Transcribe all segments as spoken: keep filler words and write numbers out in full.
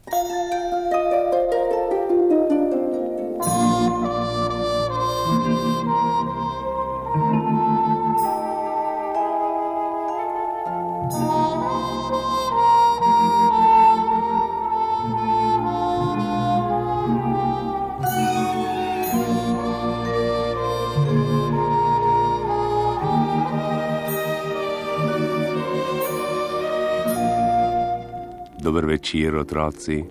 Dober večer, otroci.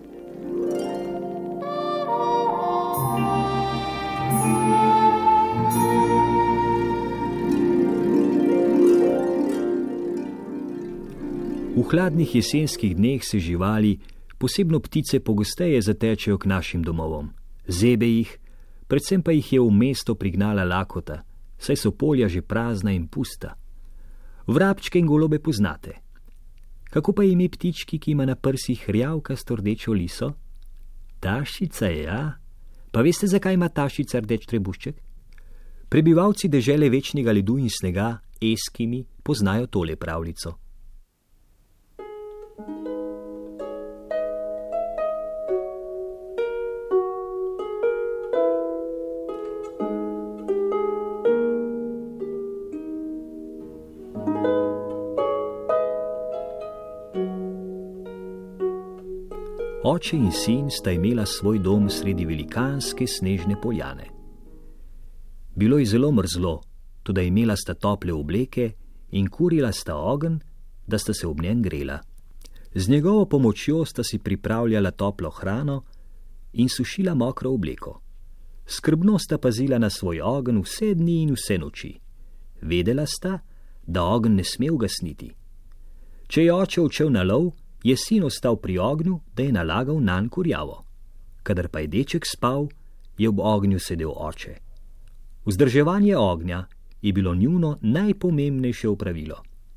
V hladnih jesenskih dneh se živali, posebno ptice, pogosteje zatečejo k našim domovom. Zebe jih, predvsem pa jih je v mesto prignala lakota, saj so polja že prazna in pusta. Vrabčke in golobe poznate. Kako pa ime ptički, ki ima na prsih rjavkasto rdečo liso? Taščica je, ja? Pa veste, zakaj ima taščica rdeč trebušček? Prebivalci dežele večnega ledu in snega, Eskimi, poznajo tole pravljico. Oče in sin sta imela svoj dom sredi velikanske snežne poljane. Bilo je zelo mrzlo, toda imela sta tople obleke in kurila sta ogenj, da sta se ob njem grela. Z njegovo pomočjo sta si pripravljala toplo hrano in sušila mokro obleko. Skrbno sta pazila na svoj ogenj vse dni in vse noči. Vedela sta, da ogenj ne sme ugasniti. Če je oče odšel na lov, je sin ostal pri ognju, da je nalagal nanj kurjavo. Kadar pa je deček spal, je ob ognju sedel oče. Vzdrževanje ognja je bilo njuno najpomembnejše opravilo.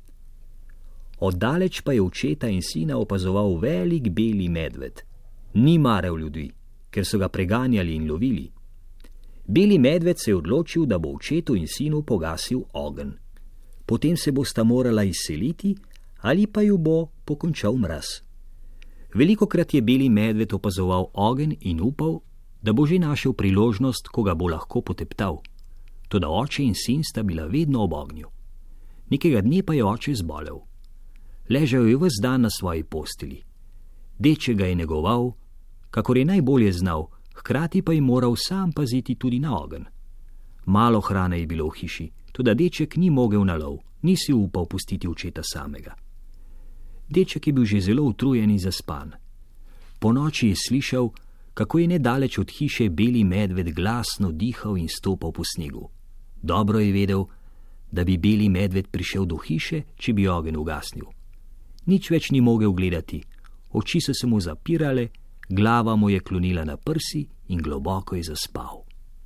Oddaleč pa je očeta in sina opazoval velik beli medved. Ni maral ljudi, ker so ga preganjali in lovili. Beli medved se je odločil, da bo očetu in sinu pogasil ogenj. Potem se bosta morala izseliti, ali pa ju bo pokončal mraz. Velikokrat je beli medved opazoval ogenj in upal, da bo že našel priložnost, ko ga bo lahko poteptal. Toda oče in sin sta bila vedno ob ognju. Nekega dne pa je oče zbolel. Ležal je ves dan na svoji posteli. Deček ga je negoval, kakor je najbolje znal, hkrati pa je moral sam paziti tudi na ogenj. Malo hrane je bilo v hiši, toda deček ni mogel na lov, ni si upal pustiti očeta samega. Deček je bil že zelo utrujen in zaspan. Po noči je slišal, kako je nedaleč od hiše beli medved glasno dihal in stopal po snegu. Dobro je vedel, da bi beli medved prišel do hiše, če bi ogenj ugasnil. Nič več ni mogel gledati, oči so se mu zapirale, glava mu je klonila na prsi in globoko je zaspal.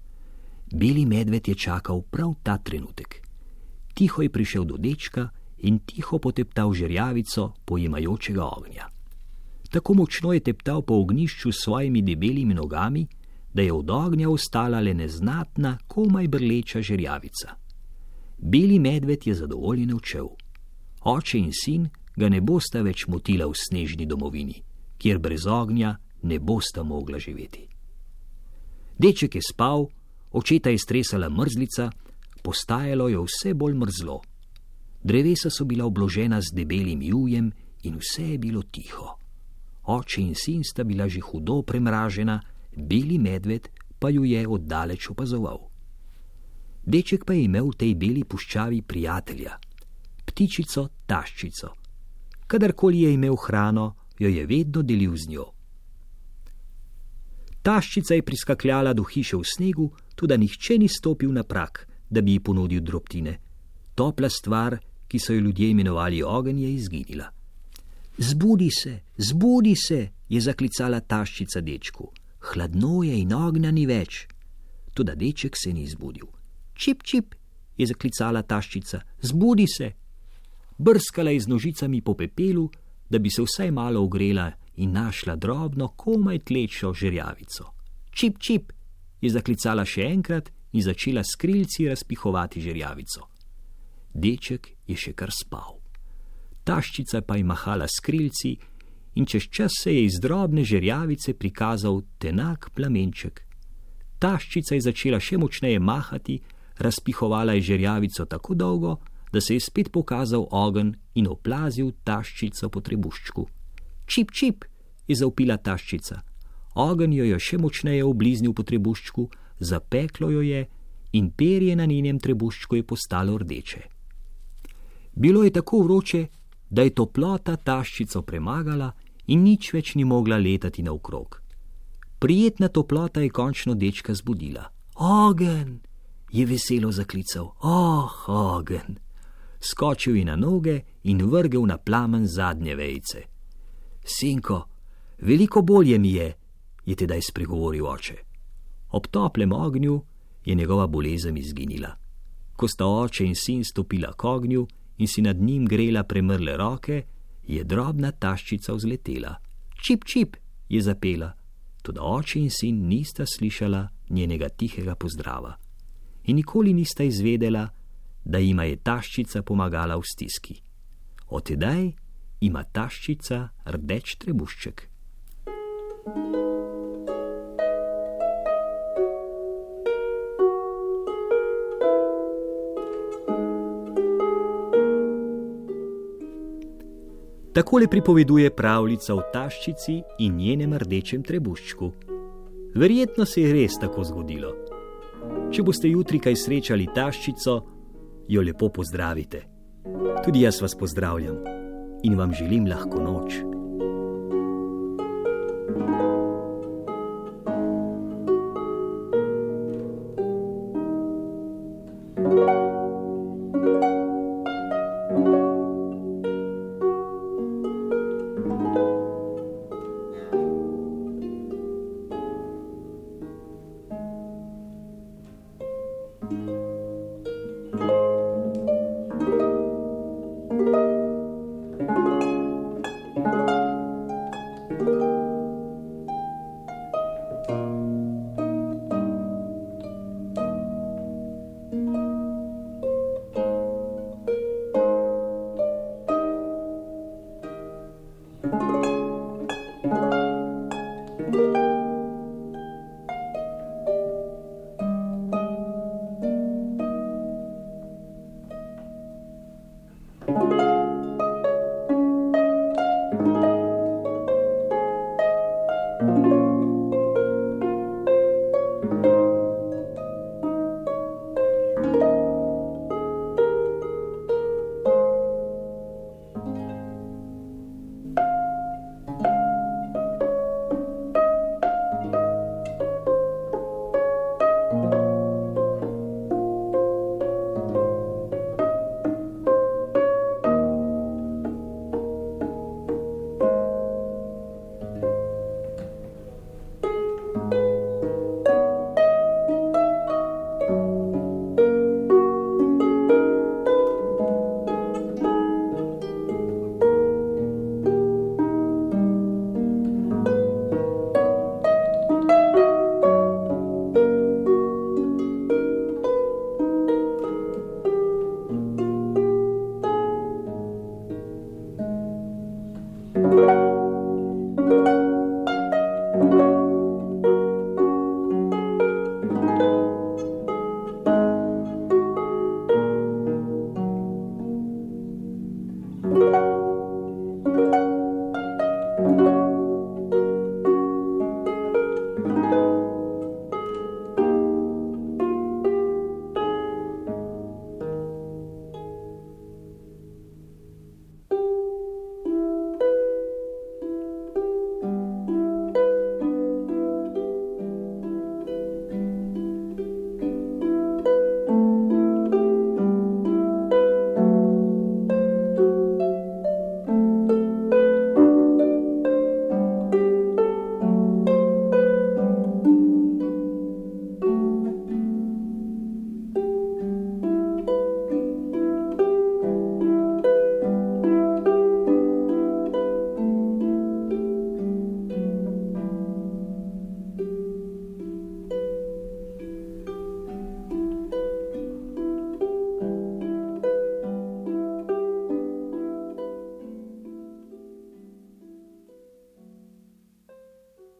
Beli medved je čakal prav ta trenutek. Tiho je prišel do dečka in tiho poteptal žerjavico pojemajočega ognja. Tako močno je teptal po ognjišču s svojimi debelimi nogami, da je od ognja ostala le neznatna, komaj brleča žerjavica. Beli medved je zadovoljen odšel. Oče in sin ga ne bosta več motila v snežni domovini, kjer brez ognja ne bosta mogla živeti. Deček je spal, očeta je stresala mrzlica, postajalo je vse bolj mrzlo. Drevesa so bila obložena z debelim jujem in vse je bilo tiho. Oče in sin sta bila že hudo premražena, beli medved pa ju je oddaleč opazoval. Deček pa je imel v tej beli puščavi prijatelja, ptičico Taščico. Kadarkoli je imel hrano, jo je vedno delil z njo. Taščica je priskakljala do hiše v snegu, tudi nihče ni stopil na prak, da bi ji ponudil drobtine. Topla stvar, ki so jo ljudje imenovali ogenj, je izginila. Zbudi se, zbudi se, je zaklicala Taščica dečku. Hladno je in ognja ni več. Toda deček se ni zbudil. Čip, čip, je zaklicala Taščica, zbudi se. Brskala je z nožicami po pepelu, da bi se vsaj malo ogrela in našla drobno, komaj tlečo žerjavico. Čip, čip, je zaklicala še enkrat in začela s krilci razpihovati žerjavico. Deček je še kar spal. Taščica pa je mahala s krilci in čez čas se je iz drobne žerjavice prikazal tenak plamenček. Taščica je začela še močneje mahati, razpihovala je žerjavico tako dolgo, da se je spet pokazal ogenj in oplazil taščico po trebuščku. Čip, čip, je zavpila taščica. Ogenj jo je še močneje obliznil po trebuščku, zapeklo jo je in perje na njenem trebuščku je postalo rdeče. Bilo je tako vroče, da je toplota taščico premagala in nič več ni mogla letati naokrog. Prijetna toplota je končno dečka zbudila. Ogenj, je veselo zaklical. Oh, ogenj. Skočil je na noge in vrgel na plamen zadnje vejice. Sinko, veliko bolje mi je, je tedaj spregovoril oče. Ob toplem ognju je njegova bolezen izginila. Ko sta oče in sin stopila k ognju in si nad njim grela premrle roke, je drobna taščica vzletela. Čip, čip, je zapela, toda oče in sin nista slišala njenega tihega pozdrava. In nikoli nista izvedela, da jima je taščica pomagala v stiski. Od tedaj ima taščica rdeč trebušček. Takole pripoveduje pravljica o taščici in njenem rdečem trebuščku. Verjetno se je res tako zgodilo. Če boste jutri kaj srečali taščico, jo lepo pozdravite. Tudi jaz vas pozdravljam in vam želim lahko noč. Thank you.